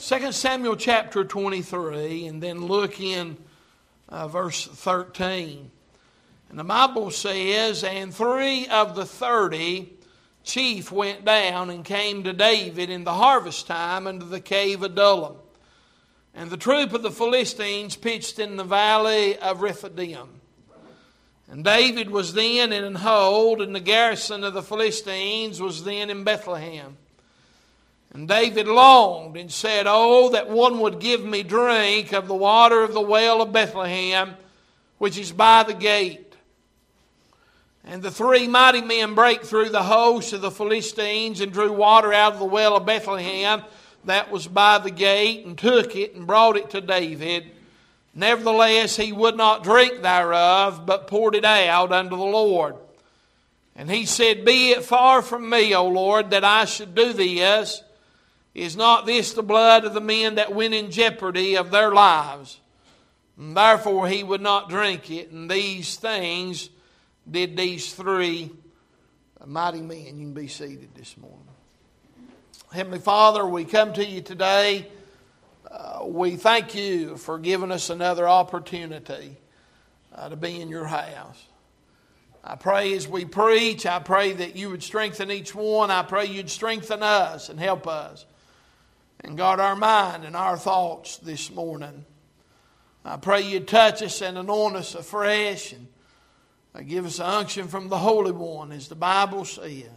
2 Samuel chapter 23, and then look in verse 13. And the Bible says, "And 3 of the 30 chief went down and came to David in the harvest time unto the cave of Adullam. And the troop of the Philistines pitched in the valley of Rephidim. And David was then in an hold, and the garrison of the Philistines was then in Bethlehem. And David longed and said, Oh, that one would give me drink of the water of the well of Bethlehem, which is by the gate. And the 3 mighty men brake through the host of the Philistines and drew water out of the well of Bethlehem that was by the gate, and took it and brought it to David. Nevertheless, he would not drink thereof, but poured it out unto the Lord. And he said, Be it far from me, O Lord, that I should do this. Is not this the blood of the men that went in jeopardy of their lives? And therefore he would not drink it. And these things did these 3 mighty men." You can be seated this morning. Heavenly Father, we come to you today. We thank you for giving us another opportunity to be in your house. I pray as we preach, I pray that you would strengthen each one. I pray you'd strengthen us and help us. And guard our mind and our thoughts this morning. I pray you'd touch us and anoint us afresh, and give us an unction from the Holy One, as the Bible says.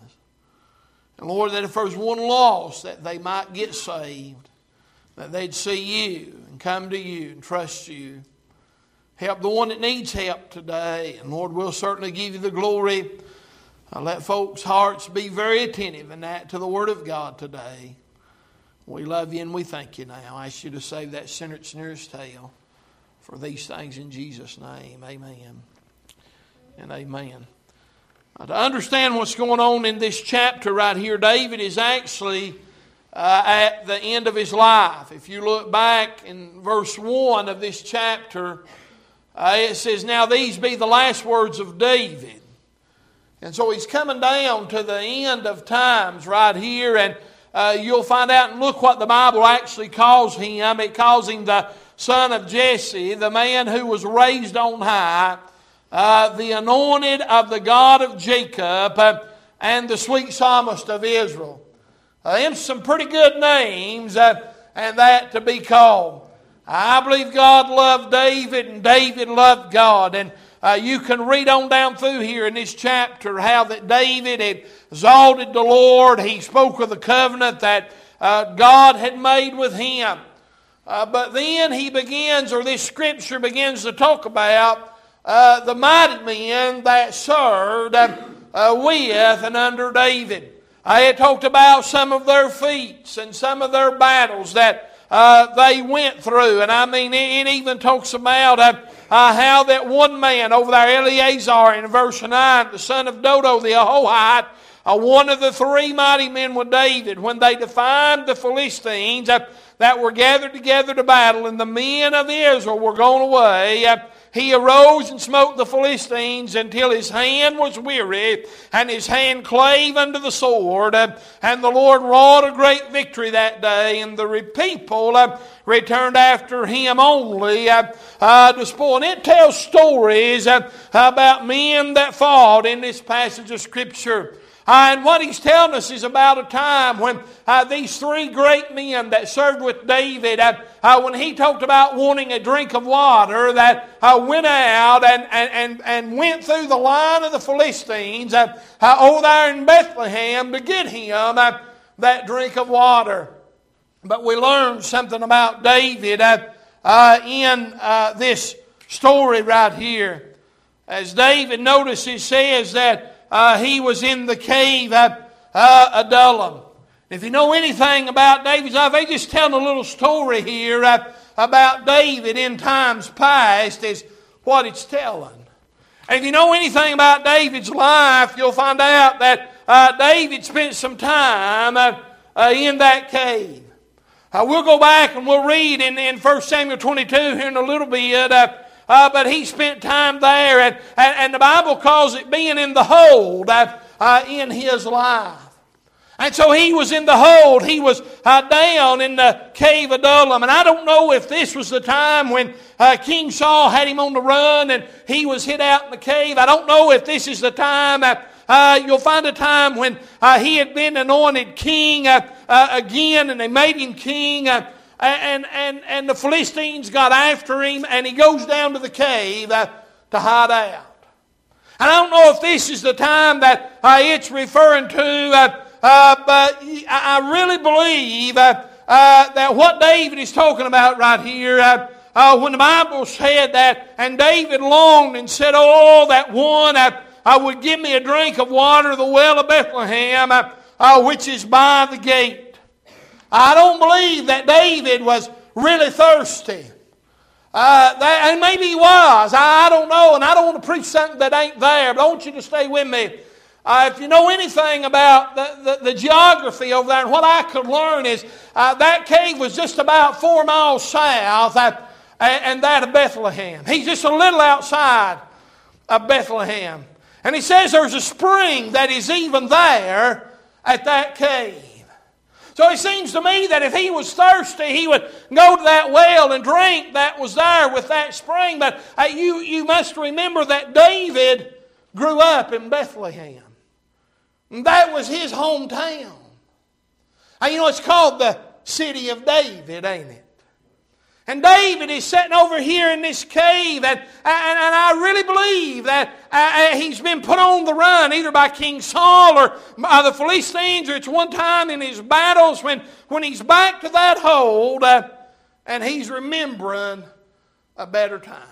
And Lord, that if there's one lost, that they might get saved, that they'd see you and come to you and trust you. Help the one that needs help today. And Lord, we'll certainly give you the glory. Let folks' hearts be very attentive in that to the Word of God today. We love you and we thank you now. I ask you to save that sinner that's nearest tail. For these things in Jesus' name, amen and amen. To understand what's going on in this chapter right here, David is actually at the end of his life. If you look back in verse 1 of this chapter, it says, Now these be the last words of David. And so he's coming down to the end of times right here, and you'll find out, and look what the Bible actually calls him. It calls him the son of Jesse, the man who was raised on high, the anointed of the God of Jacob, and the sweet psalmist of Israel. Them some pretty good names, and that to be called. I believe God loved David, and David loved God. And you can read on down through here in this chapter how that David had exalted the Lord. He spoke of the covenant that God had made with him. But then he begins, or this scripture begins to talk about the mighty men that served with and under David. It talked about some of their feats and some of their battles that they went through. And I mean, it even talks about how that one man over there, Eleazar, in verse 9, the son of Dodo the Ahohite, one of the 3 mighty men with David, when they defied the Philistines that were gathered together to battle, and the men of Israel were gone away, he arose and smote the Philistines until his hand was weary, and his hand clave unto the sword. And the Lord wrought a great victory that day, and the people returned after him only to spoil. And it tells stories about men that fought in this passage of Scripture. And what he's telling us is about a time when these 3 great men that served with David, when he talked about wanting a drink of water, that went out and went through the line of the Philistines over there in Bethlehem to get him that drink of water. But we learned something about David in this story right here. As David notices, says that he was in the cave at Adullam. If you know anything about David's life, they just telling a little story here about David in times past is what it's telling. And if you know anything about David's life, you'll find out that David spent some time in that cave. We'll go back and we'll read in 1 Samuel 22 here in a little bit. But he spent time there, and the Bible calls it being in the hold in his life. And so he was in the hold. He was down in the cave of Adullam. And I don't know if this was the time when King Saul had him on the run and he was hid out in the cave. I don't know if this is the time. You'll find a time when he had been anointed king again, and they made him king. And the Philistines got after him, and he goes down to the cave to hide out. And I don't know if this is the time that it's referring to, but I really believe that what David is talking about right here, when the Bible said that, and David longed and said, "Oh, that one would give me a drink of water, the well of Bethlehem, which is by the gate." I don't believe that David was really thirsty. And maybe he was. I don't know, and I don't want to preach something that ain't there, but I want you to stay with me. If you know anything about the geography over there, and what I could learn is that cave was just about 4 miles south and that of Bethlehem. He's just a little outside of Bethlehem. And he says there's a spring that is even there at that cave. So it seems to me that if he was thirsty, he would go to that well and drink that was there with that spring. But you must remember that David grew up in Bethlehem. And that was his hometown. And you know, it's called the city of David, ain't it? And David is sitting over here in this cave, and I really believe that he's been put on the run either by King Saul or by the Philistines, or it's one time in his battles when he's back to that hold and he's remembering a better time.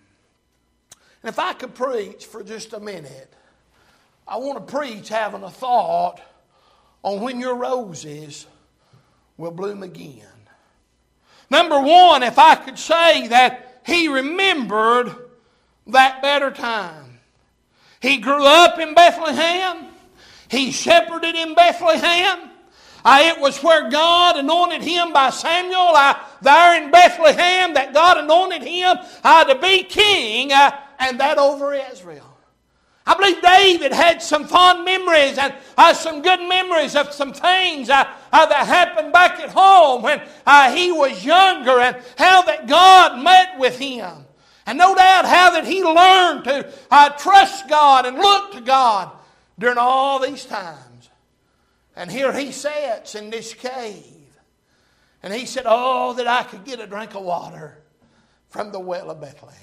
And if I could preach for just a minute, I want to preach having a thought on when your roses will bloom again. Number one, if I could say that he remembered that better time. He grew up in Bethlehem. He shepherded in Bethlehem. It was where God anointed him by Samuel, there in Bethlehem, that God anointed him to be king, and that over Israel. I believe David had some fond memories and some good memories of some things that happened back at home when he was younger, and how that God met with him. And no doubt how that he learned to trust God and look to God during all these times. And here he sits in this cave. And he said, "Oh, that I could get a drink of water from the well of Bethlehem."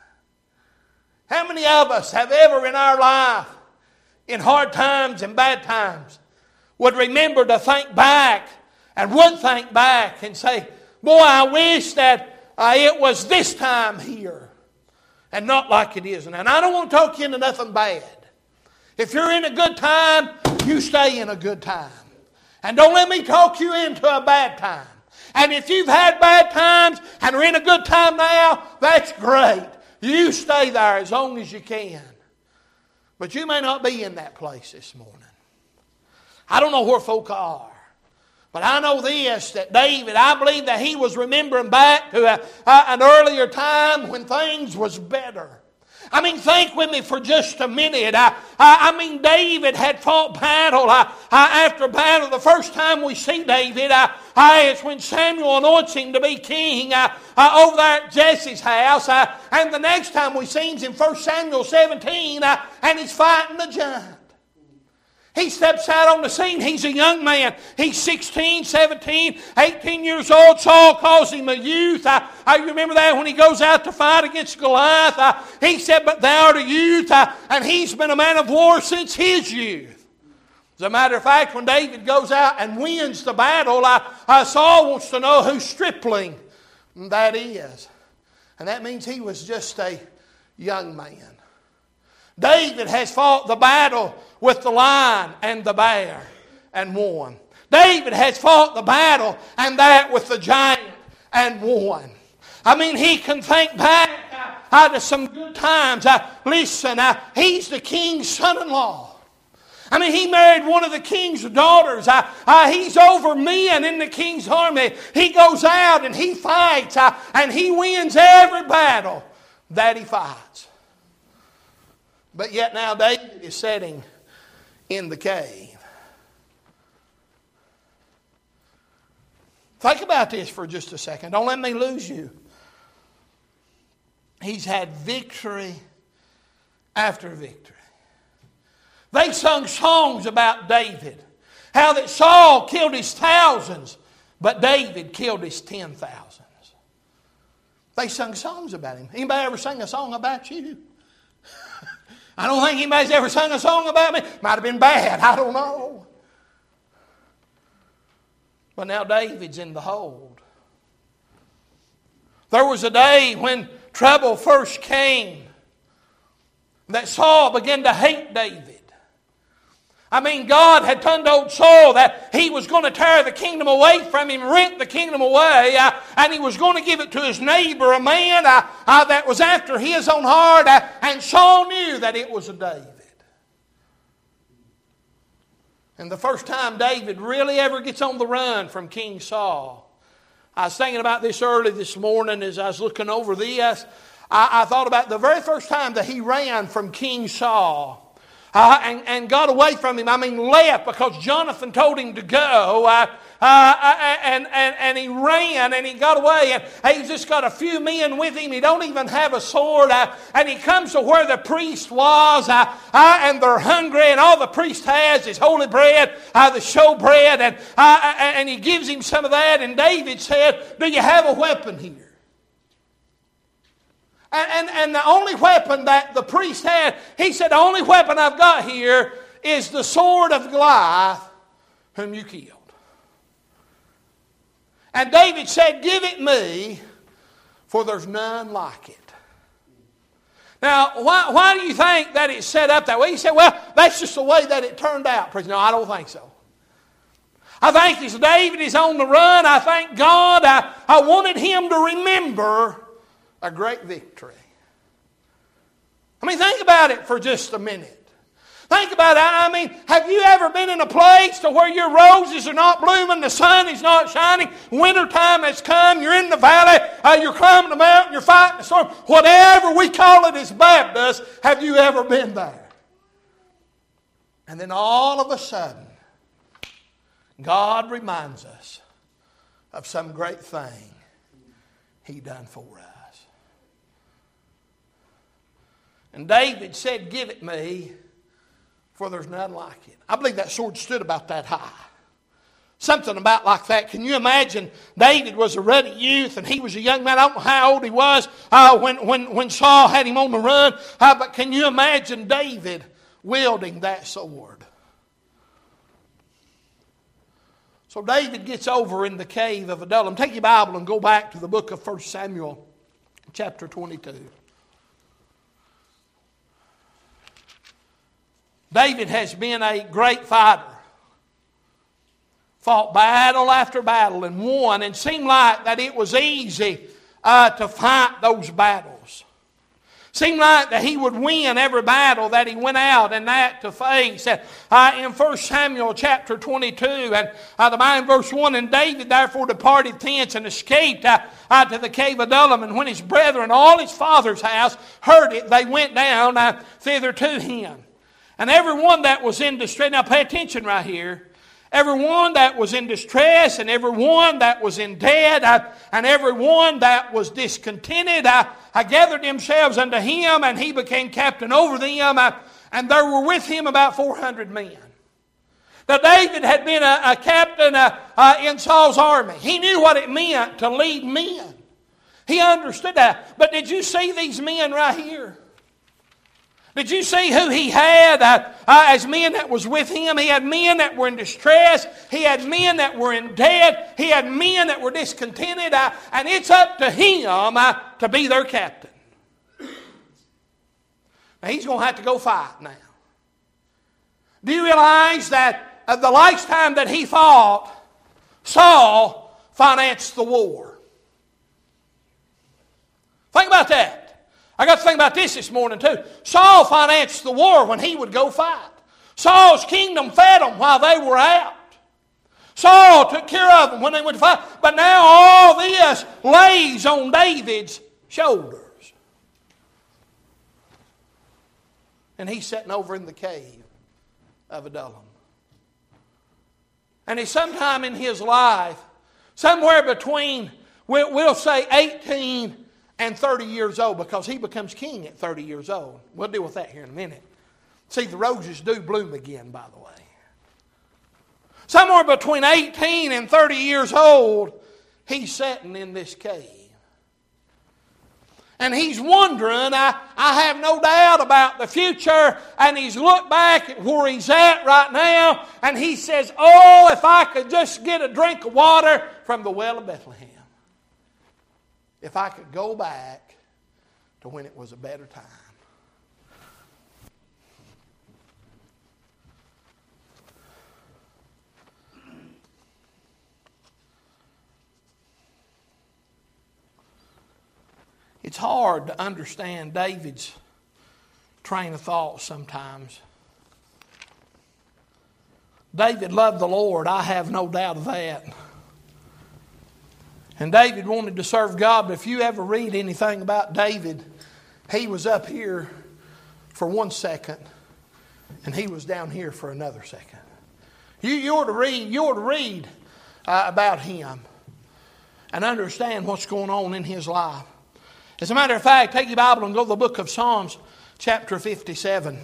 How many of us have ever in our life, in hard times and bad times, would remember to think back and would think back and say, "Boy, I wish that it was this time here and not like it is now." And I don't want to talk you into nothing bad. If you're in a good time, you stay in a good time. And don't let me talk you into a bad time. And if you've had bad times and are in a good time now, that's great. You stay there as long as you can. But you may not be in that place this morning. I don't know where folk are. But I know this, that David, I believe that he was remembering back to an earlier time when things was better. I mean, think with me for just a minute. I mean, David had fought battle after battle. The first time we see David, it's when Samuel anoints him to be king over there at Jesse's house. And the next time we see him in 1 Samuel 17, and he's fighting the giant. He steps out on the scene. He's a young man. He's 16, 17, 18 years old. Saul calls him a youth. I remember that when he goes out to fight against Goliath. He said, "But thou art a youth." And he's been a man of war since his youth. As a matter of fact, when David goes out and wins the battle, Saul wants to know whose stripling that is. And that means he was just a young man. David has fought the battle with the lion and the bear and won. David has fought the battle and that with the giant and won. I mean, he can think back to some good times. Listen, he's the king's son-in-law. I mean, he married one of the king's daughters. He's over men in the king's army. He goes out and he fights and he wins every battle that he fights. But yet now David is sitting in the cave. Think about this for just a second. Don't let me lose you. He's had victory after victory. They sung songs about David. How that Saul killed his thousands, but David killed his 10,000s. They sung songs about him. Anybody ever sing a song about you? I don't think anybody's ever sung a song about me. Might have been bad. I don't know. But now David's in the hold. There was a day when trouble first came that Saul began to hate David. I mean, God had told old Saul that he was going to tear the kingdom away from him, rent the kingdom away, and he was going to give it to his neighbor, a man that was after his own heart, and Saul knew that it was a David. And the first time David really ever gets on the run from King Saul, I was thinking about this early this morning as I was looking over this. I thought about the very first time that he ran from King Saul. And got away from him. I mean, left because Jonathan told him to go. And he ran and he got away. And he's just got a few men with him. He don't even have a sword. And he comes to where the priest was. And they're hungry. And all the priest has is holy bread, the show bread. And he gives him some of that. And David said, "Do you have a weapon here?" And the only weapon that the priest had, he said, "The only weapon I've got here is the sword of Goliath, whom you killed." And David said, "Give it me, for there's none like it." Now, why do you think that it's set up that way? He said, "Well, that's just the way that it turned out." No, I don't think so. I think as David is on the run, I thank God I wanted him to remember a great victory. I mean, think about it for just a minute. Think about it. I mean, have you ever been in a place to where your roses are not blooming, the sun is not shining, wintertime has come, you're in the valley, you're climbing the mountain, you're fighting the storm, whatever we call it as Baptists, have you ever been there? And then all of a sudden, God reminds us of some great thing He done for us. And David said, "Give it me, for there's none like it." I believe that sword stood about that high. Something about like that. Can you imagine? David was a ruddy youth and he was a young man. I don't know how old he was when Saul had him on the run. But can you imagine David wielding that sword? So David gets over in the cave of Adullam. Take your Bible and go back to the book of 1 Samuel chapter 22. David has been a great fighter. Fought battle after battle and won. And seemed like that it was easy to fight those battles. Seemed like that he would win every battle that he went out and that to face. In 1 Samuel chapter 22 and the Bible verse 1, "And David therefore departed thence and escaped to the cave of Adullam. And when his brethren, all his father's house, heard it, they went down thither to him. And everyone that was in distress," now pay attention right here, "everyone that was in distress and everyone that was in debt and everyone that was discontented, I gathered themselves unto him, and he became captain over them, and there were with him about 400 men. Now David had been a captain in Saul's army. He knew what it meant to lead men. He understood that. But did you see these men right here? Did you see who he had as men that was with him? He had men that were in distress. He had men that were in debt. He had men that were discontented. And it's up to him to be their captain. Now he's going to have to go fight now. Do you realize that the last time that he fought, Saul financed the war? Think about that. I got to think about this morning too. Saul financed the war when he would go fight. Saul's kingdom fed them while they were out. Saul took care of them when they went to fight. But now all this lays on David's shoulders. And he's sitting over in the cave of Adullam. And he's sometime in his life Somewhere between, we'll say 18 and 30 years old, because he becomes king at 30 years old. We'll deal with that here in a minute. See, the roses do bloom again, by the way. Somewhere between 18 and 30 years old, he's sitting in this cave. And he's wondering, I have no doubt about the future, and he's looked back at where he's at right now, and he says, oh, if I could just get a drink of water from the well of Bethlehem. If I could go back to when it was a better time. It's hard to understand David's train of thought sometimes. David loved the Lord, I have no doubt of that. And David wanted to serve God, but if you ever read anything about David, he was up here for 1 second, and he was down here for another second. You ought to read about him and understand what's going on in his life. As a matter of fact, take your Bible and go to the book of Psalms, chapter 57.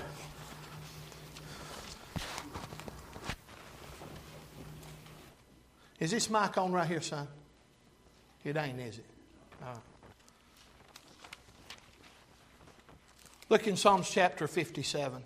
Is this mic on right here, son? It ain't, is it? Look in Psalms chapter 57.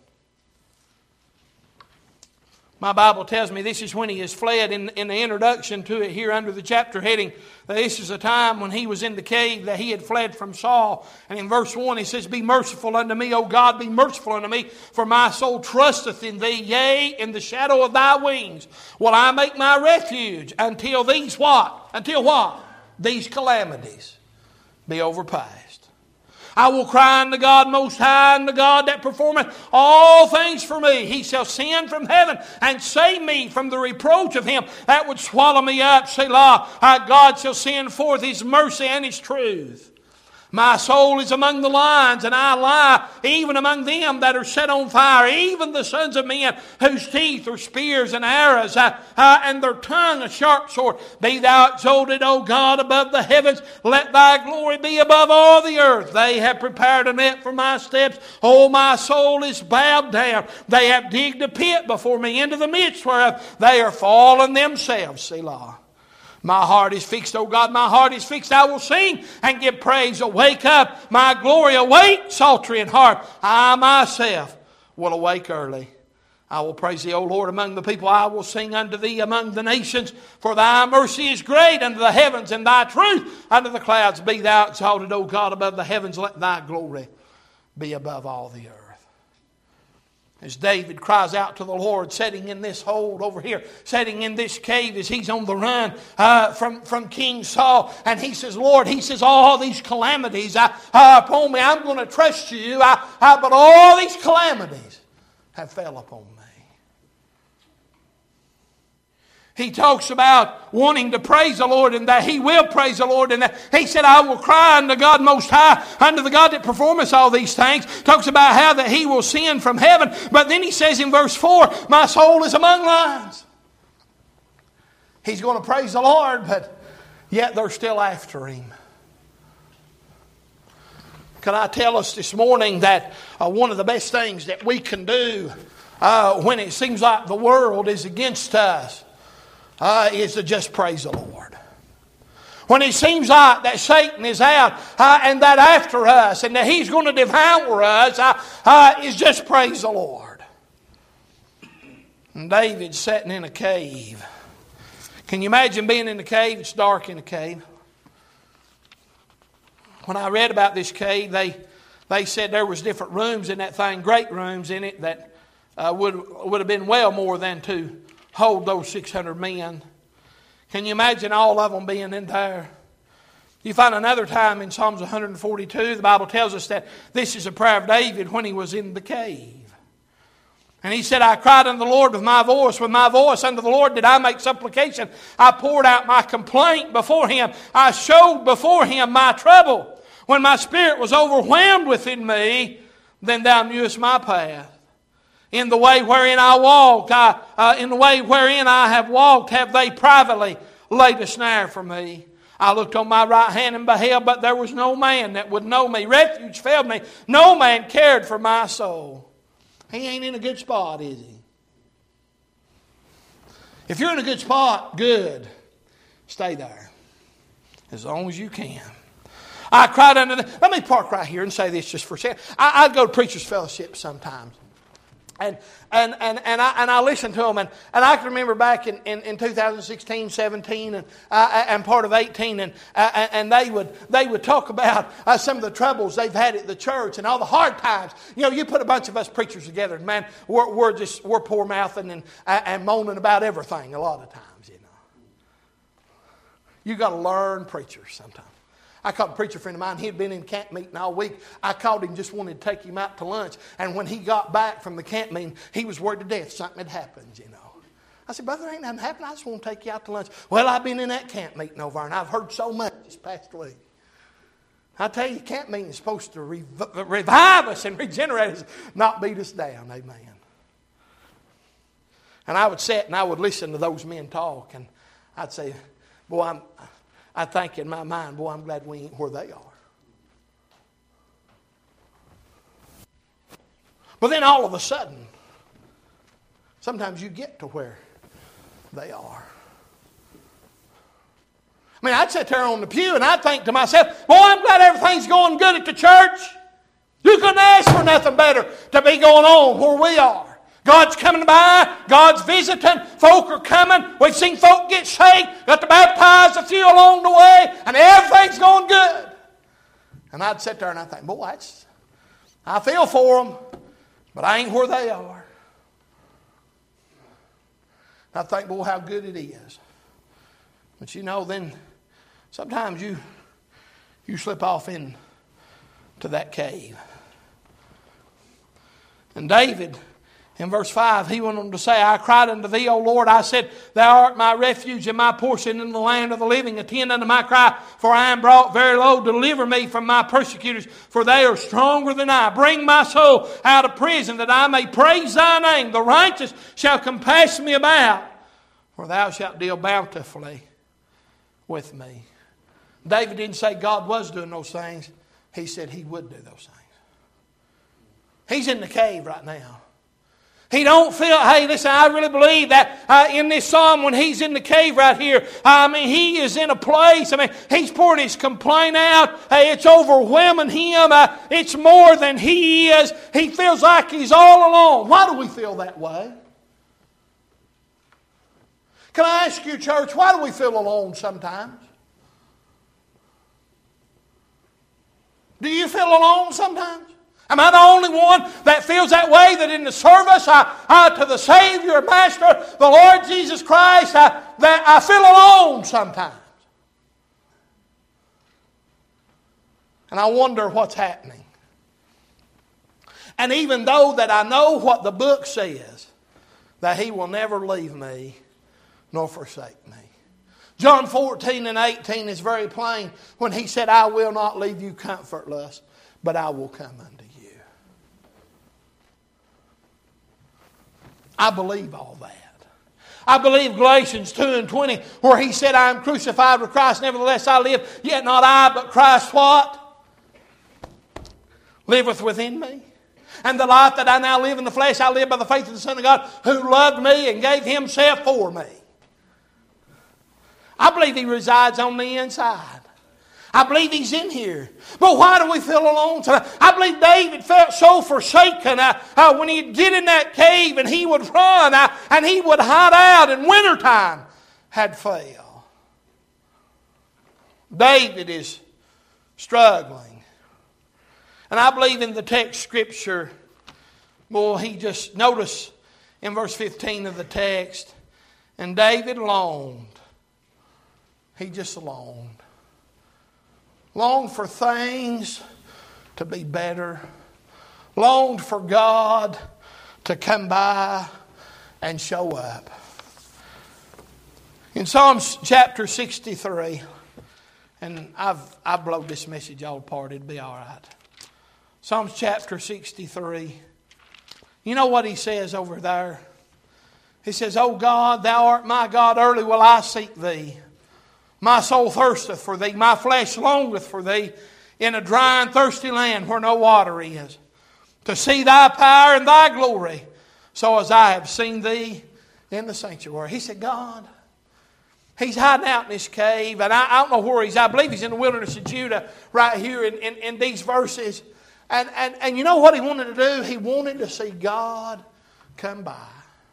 My Bible tells me this is when he has fled. In the introduction to it here under the chapter heading, that this is a time when he was in the cave, that he had fled from Saul. And in verse 1 he says, be merciful unto me, O God, be merciful unto me, for my soul trusteth in thee. Yea, in the shadow of thy wings will I make my refuge until these what? Until what? These calamities be overpassed. I will cry unto God most high, unto God that performeth all things for me. He shall send from heaven and save me from the reproach of him that would swallow me up. Selah. God shall send forth his mercy and his truth. My soul is among the lions, and I lie even among them that are set on fire, even the sons of men whose teeth are spears and arrows, and their tongue a sharp sword. Be thou exalted, O God, above the heavens. Let thy glory be above all the earth. They have prepared a net for my steps. O my soul is bowed down. They have digged a pit before me, into the midst whereof they are fallen themselves. Selah. My heart is fixed, O God, my heart is fixed. I will sing and give praise. Awake up, my glory, awake, psaltery and harp. I myself will awake early. I will praise thee, O Lord, among the people. I will sing unto thee among the nations. For thy mercy is great unto the heavens, and thy truth unto the clouds. Be thou exalted, O God, above the heavens. Let thy glory be above all the earth. As David cries out to the Lord, sitting in this hold over here, sitting in this cave as he's on the run from King Saul. And he says, Lord, he says, all these calamities upon me, I'm going to trust you. But all these calamities have fell upon me. He talks about wanting to praise the Lord, and that he will praise the Lord. And that he said, I will cry unto God most high, unto the God that performeth all these things. Talks about how that he will send from heaven. But then he says in verse 4, my soul is among lions. He's going to praise the Lord, but yet they're still after him. Can I tell us this morning that one of the best things that we can do when it seems like the world is against us is to just praise the Lord. When it seems like that Satan is out and that after us and that he's going to devour us, is just praise the Lord. And David's sitting in a cave. Can you imagine being in the cave? It's dark in the cave. When I read about this cave, they said there was different rooms in that thing, great rooms in it that would have been well more than to hold those 600 men. Can you imagine all of them being in there? You find another time in Psalms 142, the Bible tells us that this is a prayer of David when he was in the cave. And he said, I cried unto the Lord with my voice unto the Lord did I make supplication. I poured out my complaint before him. I showed before him my trouble. When my spirit was overwhelmed within me, then thou knewest my path. In the way wherein I walked, in the way wherein I have walked, have they privately laid a snare for me. I looked on my right hand and beheld, but there was no man that would know me. Refuge failed me. No man cared for my soul. He ain't in a good spot, is he? If you're in a good spot, good. Stay there. As long as you can. I cried unto them. Let me park right here and say this just for a second. I'd go to Preacher's Fellowship sometimes. And I listened to them, and I can remember back in 2016, 17, and part of 18, and they would talk about some of the troubles they've had at the church and all the hard times. You know, you put a bunch of us preachers together, and man, we're poor mouthing and moaning about everything a lot of times. You know, you got to learn preachers sometimes. I called a preacher friend of mine. He had been in camp meeting all week. I called him, just wanted to take him out to lunch. And when he got back from the camp meeting, he was worried to death something had happened, you know. I said, brother, ain't nothing happened. I just want to take you out to lunch. Well, I've been in that camp meeting over there, and I've heard so much this past week. I tell you, camp meeting is supposed to revive us and regenerate us, not beat us down. Amen. And I would sit and I would listen to those men talk, and I'd say, boy, I think in my mind, boy, I'm glad we ain't where they are. But then all of a sudden, sometimes you get to where they are. I mean, I'd sit there on the pew and I'd think to myself, boy, I'm glad everything's going good at the church. You couldn't ask for nothing better to be going on where we are. God's coming by. God's visiting. Folk are coming. We've seen folk get saved. Got to baptize a few along the way. And everything's going good. And I'd sit there and I'd think, boy, I feel for them. But I ain't where they are. I think, boy, how good it is. But you know, then sometimes you slip off into that cave. And David, in verse 5, he went on to say, I cried unto thee, O Lord. I said, thou art my refuge and my portion in the land of the living. Attend unto my cry, for I am brought very low. Deliver me from my persecutors, for they are stronger than I. Bring my soul out of prison, that I may praise thy name. The righteous shall compass me about, for thou shalt deal bountifully with me. David didn't say God was doing those things. He said he would do those things. He's in the cave right now. He don't feel, hey, listen, I really believe that in this psalm when he's in the cave right here, I mean, he is in a place, I mean, he's pouring his complaint out. Hey, it's overwhelming him. It's more than he is. He feels like he's all alone. Why do we feel that way? Can I ask you, church, why do we feel alone sometimes? Do you feel alone sometimes? Am I the only one that feels that way, that in the service to the Savior, Master, the Lord Jesus Christ, that I feel alone sometimes? And I wonder what's happening. And even though that I know what the book says, that He will never leave me nor forsake me. John 14 and 18 is very plain when He said, I will not leave you comfortless, but I will come unto you. I believe all that. I believe Galatians 2 and 20, where He said, I am crucified with Christ, nevertheless I live, yet not I, but Christ what? Liveth within me. And the life that I now live in the flesh, I live by the faith of the Son of God, who loved me and gave Himself for me. I believe He resides on the inside. I believe He's in here. But why do we feel alone tonight? I believe David felt so forsaken when he'd get in that cave and he would run and he would hide out, and wintertime had failed. David is struggling. And I believe in the text scripture, well, he just, notice in verse 15 of the text, and David longed. He just longed. Longed for things to be better. Longed for God to come by and show up. In Psalms chapter 63, and I've blown this message all apart, it'll be all right. Psalms chapter 63. You know what he says over there? He says, O God, thou art my God, early will I seek thee. My soul thirsteth for Thee, my flesh longeth for Thee, in a dry and thirsty land where no water is, to see Thy power and Thy glory, so as I have seen Thee in the sanctuary. He said, God, He's hiding out in this cave, and I don't know where He's. I believe He's in the wilderness of Judah right here in these verses. And you know what He wanted to do? He wanted to see God come by.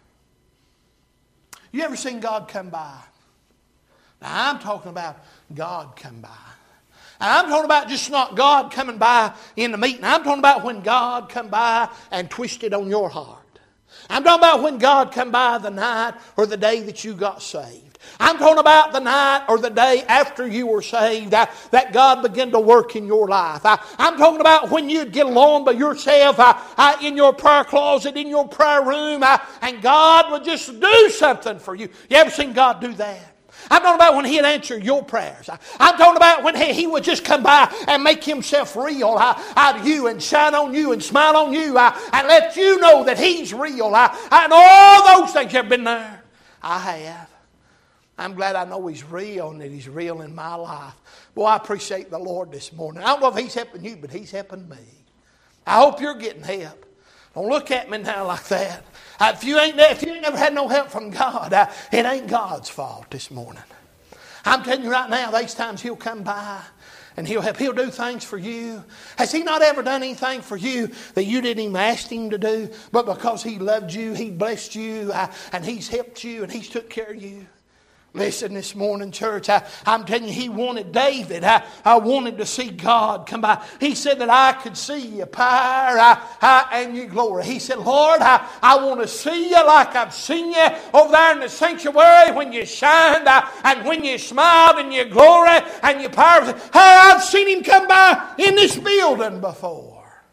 You ever seen God come by? Now I'm talking about God come by. And I'm talking about just not God coming by in the meeting. I'm talking about when God come by and twisted on your heart. I'm talking about when God come by the night or the day that you got saved. I'm talking about the night or the day after you were saved that God began to work in your life. I'm talking about when you'd get alone by yourself in your prayer closet, in your prayer room, and God would just do something for you. You ever seen God do that? I'm talking about when He'd answer your prayers. I'm talking about when He would just come by and make Himself real out of you and shine on you and smile on you and let you know that He's real. And all those things have been there. I have. I'm glad I know He's real and that He's real in my life. Boy, I appreciate the Lord this morning. I don't know if He's helping you, but He's helping me. I hope you're getting help. Don't look at me now like that. If you ain't never had no help from God, it ain't God's fault this morning. I'm telling you right now, these times He'll come by and He'll help. He'll do things for you. Has He not ever done anything for you that you didn't even ask Him to do? But because He loved you, He blessed you, and He's helped you, and He's took care of you. Listen this morning, church, I'm telling you, He wanted David. I wanted to see God come by. He said that I could see Your power and Your glory. He said, Lord, I want to see You like I've seen You over there in the sanctuary when You shined and when You smiled and Your glory and Your power. I've seen Him come by in this building before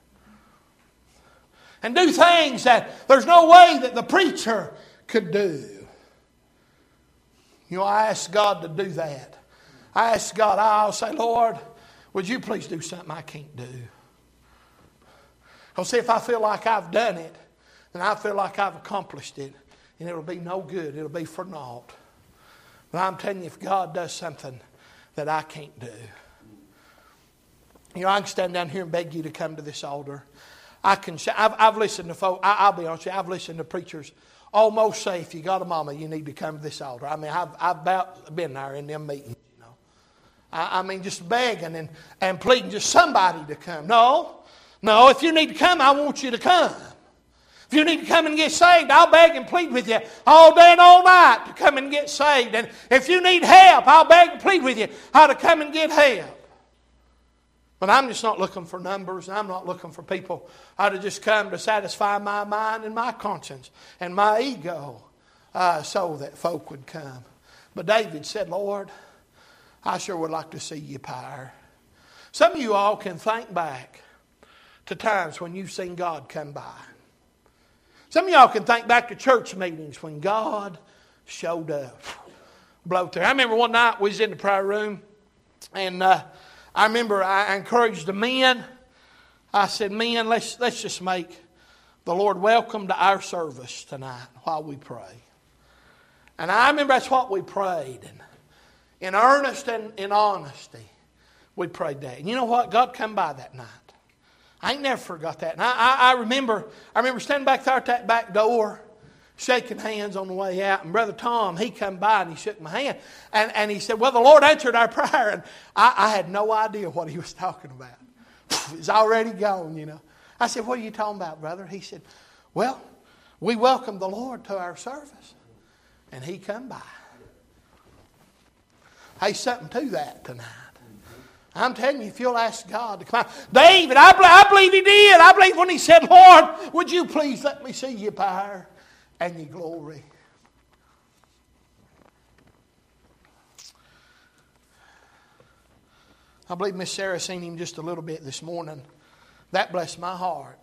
and do things that there's no way that the preacher could do. You know, I ask God to do that. I ask God, I'll say, Lord, would You please do something I can't do? Because see, if I feel like I've done it, then I feel like I've accomplished it, and it'll be no good. It'll be for naught. But I'm telling you, if God does something that I can't do, you know, I can stand down here and beg you to come to this altar. I've listened to folk. I'll be honest with you, I've listened to preachers almost say, if you got a mama, you need to come to this altar. I mean, I've about been there in them meetings, you know. I mean, just begging and pleading just somebody to come. No, if you need to come, I want you to come. If you need to come and get saved, I'll beg and plead with you all day and all night to come and get saved. And if you need help, I'll beg and plead with you how to come and get help. But I'm just not looking for numbers. I'm not looking for people to just come to satisfy my mind and my conscience and my ego so that folk would come. But David said, Lord, I sure would like to see Your power. Some of you all can think back to times when you've seen God come by. Some of y'all can think back to church meetings when God showed up. Blow through. I remember one night we was in the prayer room and I remember I encouraged the men. I said, men, let's just make the Lord welcome to our service tonight while we pray. And I remember that's what we prayed. And in earnest and in honesty, we prayed that. And you know what? God come by that night. I ain't never forgot that. And I remember standing back there at that back door, shaking hands on the way out. And Brother Tom, he come by and he shook my hand. And he said, well, the Lord answered our prayer. And I had no idea what he was talking about. It was already gone, you know. I said, what are you talking about, brother? He said, well, we welcomed the Lord to our service. And He come by. Hey, something to that tonight. I'm telling you, if you'll ask God to come out. David, I believe he did. I believe when he said, Lord, would you please let me see your power and your glory. I believe Miss Sarah seen him just a little bit this morning. That blessed my heart.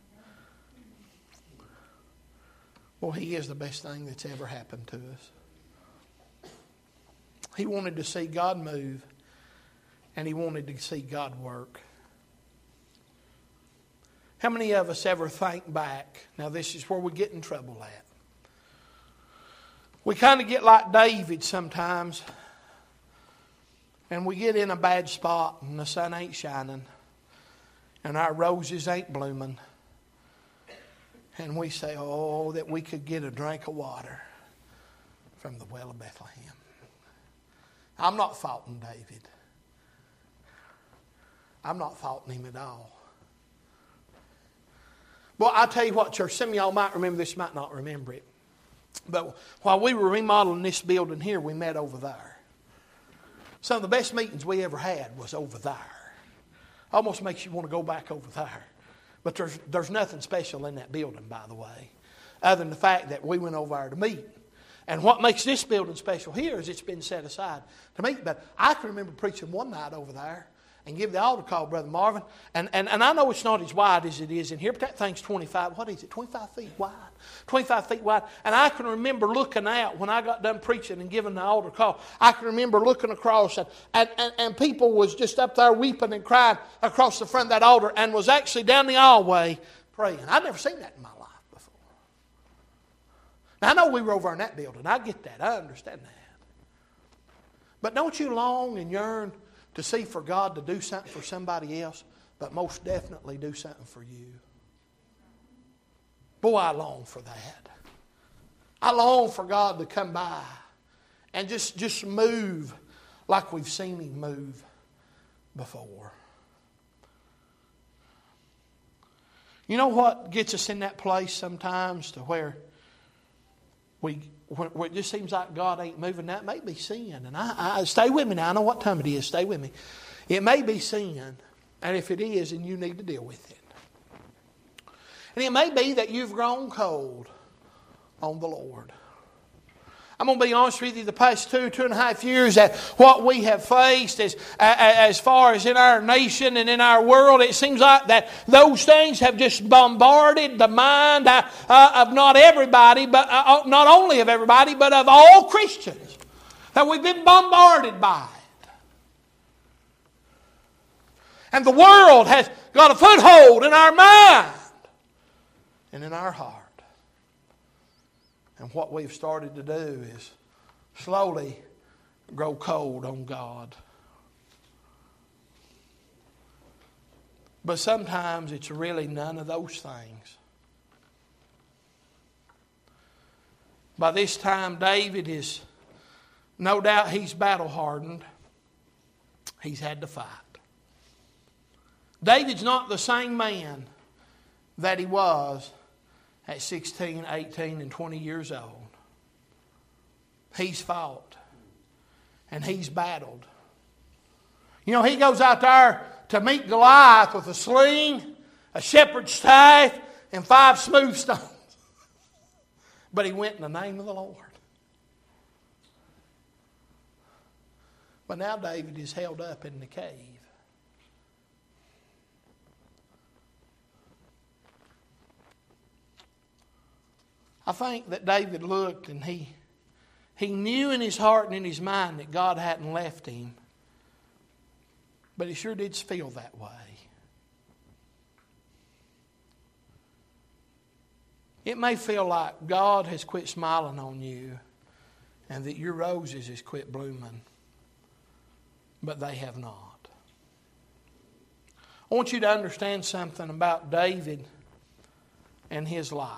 Well, he is the best thing that's ever happened to us. He wanted to see God move, and he wanted to see God work. How many of us ever think back? Now, this is where we get in trouble at. We kind of get like David sometimes. And we get in a bad spot and the sun ain't shining and our roses ain't blooming. And we say, oh, that we could get a drink of water from the well of Bethlehem. I'm not faulting David. I'm not faulting him at all. Well, I'll tell you what, church, some of y'all might remember this, might not remember it. But while we were remodeling this building here, we met over there. Some of the best meetings we ever had was over there. Almost makes you want to go back over there. But there's nothing special in that building, by the way, other than the fact that we went over there to meet. And what makes this building special here is it's been set aside to meet. But I can remember preaching one night over there and give the altar call, Brother Marvin. And I know it's not as wide as it is in here, but that thing's 25 feet wide? 25 feet wide. And I can remember looking out when I got done preaching and giving the altar call. I can remember looking across and people was just up there weeping and crying across the front of that altar and was actually down the hallway praying. I'd never seen that in my life before. Now, I know we were over in that building. I get that. I understand that. But don't you long and yearn to see for God to do something for somebody else, but most definitely do something for you? Boy, I long for that. I long for God to come by and just move like we've seen Him move before. You know what gets us in that place sometimes to where where it just seems like God ain't moving? That may be sin. And I stay with me now. I know what time it is. Stay with me. It may be sin. And if it is, then you need to deal with it. And it may be that you've grown cold on the Lord. I'm going to be honest with you, the past 2.5 years, that what we have faced as far as in our nation and in our world, it seems like that those things have just bombarded the mind of not everybody, but not only of everybody, but of all Christians. That we've been bombarded by it. And the world has got a foothold in our mind and in our heart. And what we've started to do is slowly grow cold on God. But sometimes it's really none of those things. By this time, David is, no doubt he's battle hardened. He's had to fight. David's not the same man that he was at 16, 18, and 20 years old. He's fought. And he's battled. You know, he goes out there to meet Goliath with a sling, a shepherd's staff, and 5 smooth stones. But he went in the name of the Lord. But now David is held up in the cave. I think that David looked and he knew in his heart and in his mind that God hadn't left him. But he sure did feel that way. It may feel like God has quit smiling on you and that your roses has quit blooming. But they have not. I want you to understand something about David and his life.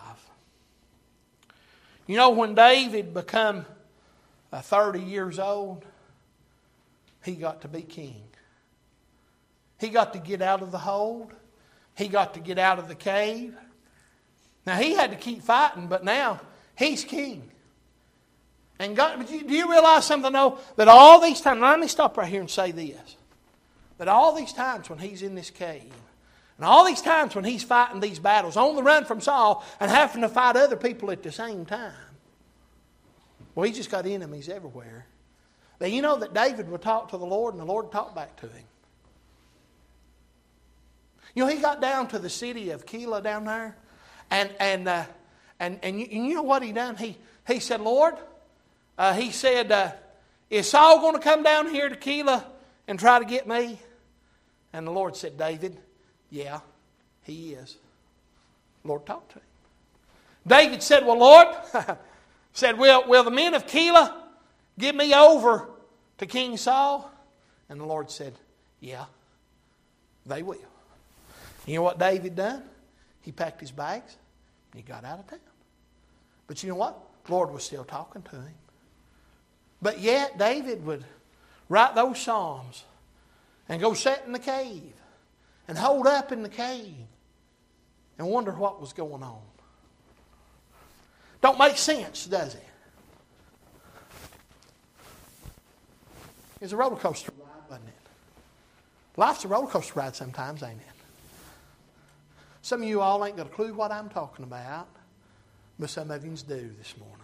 You know, when David became 30 years old, he got to be king. He got to get out of the hold. He got to get out of the cave. Now, he had to keep fighting, but now he's king. And God, do you realize something, though? That all these times, let me stop right here and say this. That all these times when he's in this cave, and all these times when he's fighting these battles, on the run from Saul, and having to fight other people at the same time, well, he's just got enemies everywhere. But you know that David would talk to the Lord, and the Lord talked back to him. You know, he got down to the city of Keilah down there, and you know what he done? He said, Lord, he said, is Saul going to come down here to Keilah and try to get me? And the Lord said, David, yeah, he is. The Lord talked to him. David said, well, Lord, will the men of Keilah give me over to King Saul? And the Lord said, yeah, they will. You know what David done? He packed his bags and he got out of town. But you know what? The Lord was still talking to him. But yet David would write those Psalms and go sit in the cave and hold up in the cave and wonder what was going on. Don't make sense, does it? It's a roller coaster ride, wasn't it? Life's a roller coaster ride sometimes, ain't it? Some of you all ain't got a clue what I'm talking about, but some of you do this morning.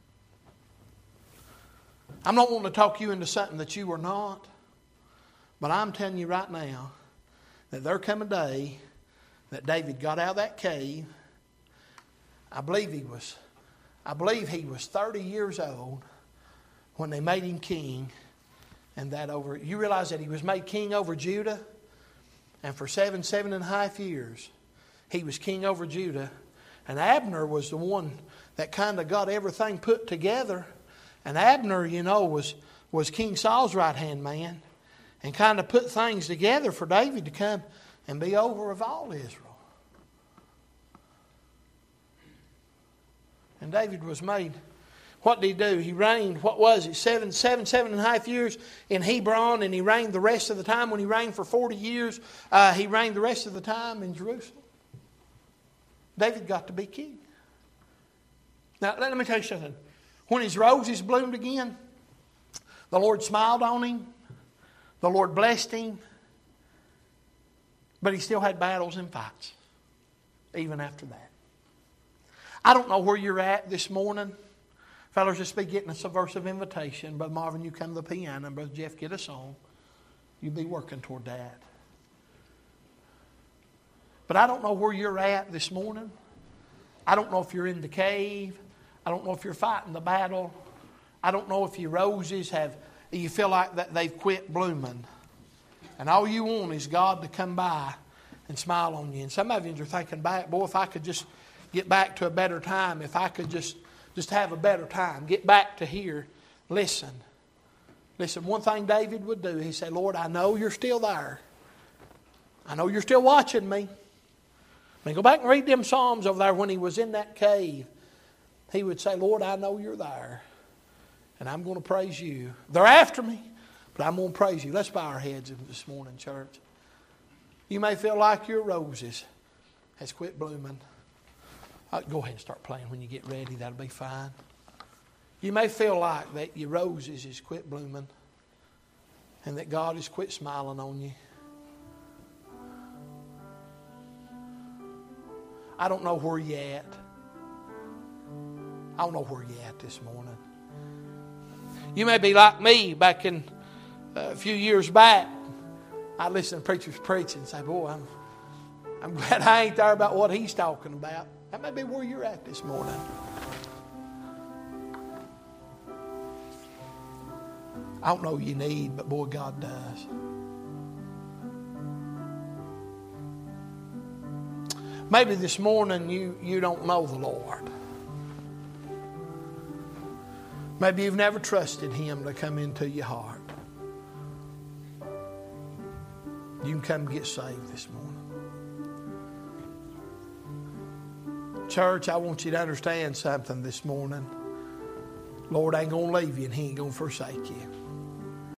I'm not wanting to talk you into something that you are not, but I'm telling you right now that there come a day that David got out of that cave. I believe he was 30 years old when they made him king. And that over, you realize that he was made king over Judah? And for 7.5 years, he was king over Judah. And Abner was the one that kind of got everything put together. And Abner, you know, was King Saul's right-hand man. And kind of put things together for David to come and be over of all Israel. And David was made... What did he do? He reigned, what was it, 7.5 years in Hebron, and he reigned the rest of the time. When he reigned for 40 years, he reigned the rest of the time in Jerusalem. David got to be king. Now, let me tell you something. When his roses bloomed again, the Lord smiled on him. The Lord blessed him. But he still had battles and fights, even after that. I don't know where you're at this morning. Fellas, just be getting a subversive invitation. Brother Marvin, you come to the piano, and Brother Jeff, get a song. You'll be working toward that. But I don't know where you're at this morning. I don't know if you're in the cave. I don't know if you're fighting the battle. I don't know if your roses you feel like that they've quit blooming. And all you want is God to come by and smile on you. And some of you are thinking back, boy, if I could just get back to a better time, if I could just have a better time. Get back to here. Listen. One thing David would do, he said, Lord, I know you're still there. I know you're still watching me. I mean, go back and read them Psalms over there when he was in that cave. He would say, Lord, I know you're there. And I'm going to praise you. They're after me, but I'm going to praise you. Let's bow our heads this morning, church. You may feel like your roses has quit blooming. Go ahead and start playing when you get ready. That'll be fine. You may feel like that your roses has quit blooming and that God has quit smiling on you. I don't know where you're at. I don't know where you're at this morning. You may be like me back in a few years back. I listen to preachers preach and say, boy, I'm glad I ain't there about what he's talking about. That may be where you're at this morning. I don't know you need, but boy, God does. Maybe this morning you don't know the Lord. Maybe you've never trusted Him to come into your heart. You can come get saved this morning. Church, I want you to understand something this morning. Lord ain't going to leave you and He ain't going to forsake you.